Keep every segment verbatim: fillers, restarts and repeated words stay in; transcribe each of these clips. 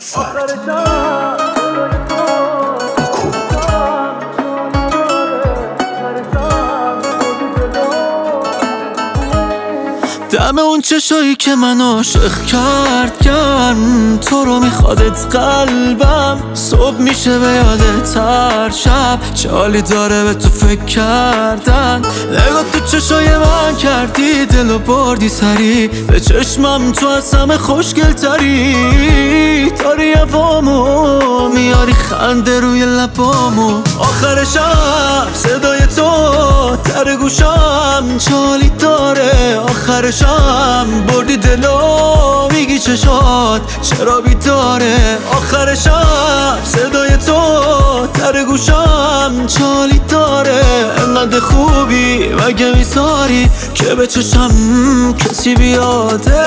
دم اون چشایی که من عاشق کرد گرم، تو رو میخوادت قلبم. صبح میشه به یادت هر شب، چه حالی داره به تو فکر کردن. نگاه تو چشای من کردی دلو بردی سری، به چشمم تو از همه خوشگل تری. داری هوامو میاری خنده روی لبامو، آخر شب صدای تو در گوشم چالی داره. آخر شب بردی دلو میگی چشات چرا بیداره. آخر شب صدای تو در گوشم چالی داره. انقدر خوبی مگه میذاری که به چشم کسی بیاده.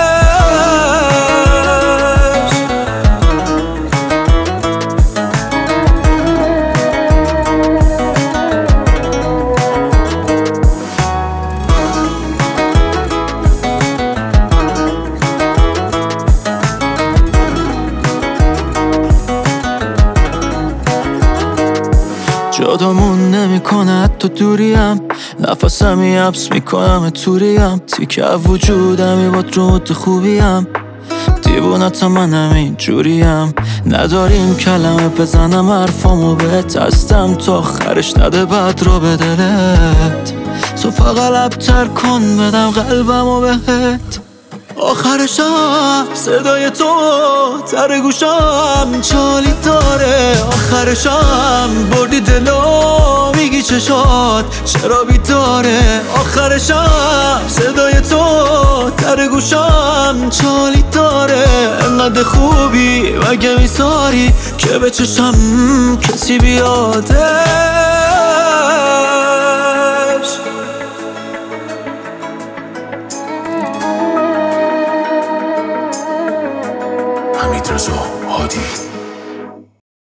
جادمون نمیکنه حتی دوریم، نفسمی حبس میکنم توریم. تیکه وجودمی با روت خوبیم، دیوونتم منم این جوریم. نداریم کلمه بزنم حرفامو بهت، هستم تا آخرش نده بد رو به دلت. تو فقط لبتر کن بدم قلبمو بهت. آخر شب صدای تو در گوشم چالی داره. آخر شب بردی دلو میگی چشات چرا بیداره. آخر شب صدای تو در گوشم چالی داره. انقدر خوبی مگه میذاری که به چشم کسی بیاده. حمید رضا هادی